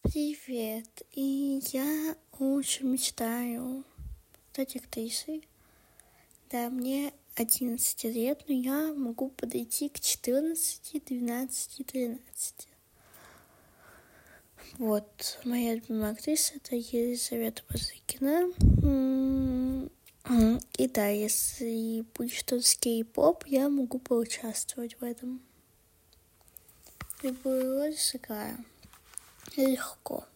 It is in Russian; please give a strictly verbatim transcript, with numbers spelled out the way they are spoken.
Привет, и я очень мечтаю стать актрисой. Да, мне одиннадцать лет, но я могу подойти к четырнадцати, двенадцати, тринадцати. Вот, моя любимая актриса — это Елизавета Базыкина. И да, если будет что-то с кей-поп, я могу поучаствовать в этом. Любую роль сыграю. Легко.